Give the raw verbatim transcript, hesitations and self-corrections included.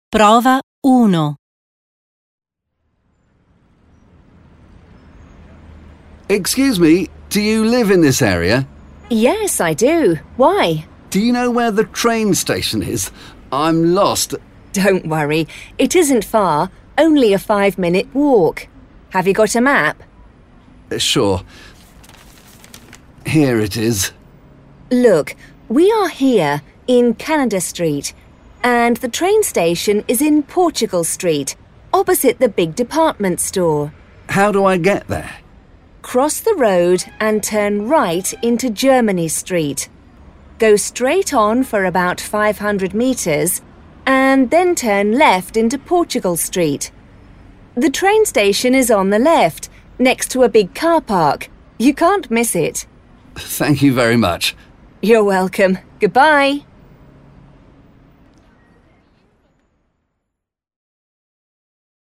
Prova uno. Excuse me, do you live in this area? Yes, I do. Why? Do you know where the train station is? I'm lost. Don't worry, it isn't far, only a five-minute walk. Have you got a map? Sure. Here it is. Look, we are here in Canada Street, and the train station is in Portugal Street, opposite the big department store. How do I get there? Cross the road and turn right into Germany Street. Go straight on for about five hundred metres and then turn left into Portugal Street. The train station is on the left, next to a big car park. You can't miss it. Thank you very much. You're welcome. Goodbye.